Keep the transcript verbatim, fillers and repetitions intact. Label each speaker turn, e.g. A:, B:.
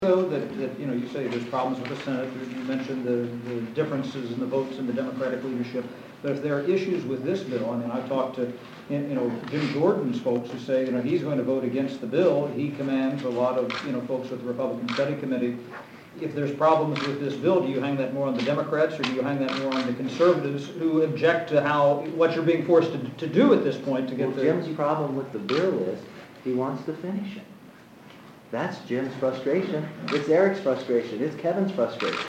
A: Though that, that, you know, you say there's problems with the Senate, you you mentioned the, the differences in the votes in the Democratic leadership, but if there are issues with this bill, I mean, I've talked to, you know, Jim Jordan's folks who say, you know, he's going to vote against the bill. He commands a lot of, you know, folks with the Republican Study Committee. If there's problems with this bill, do you hang that more on the Democrats, or do you hang that more on the conservatives who object to how, what you're being forced to, to do at this point to get
B: well,
A: the...
B: Jim's problem with the bill is he wants to finish it. That's Jim's frustration. It's Eric's frustration. It's Kevin's frustration.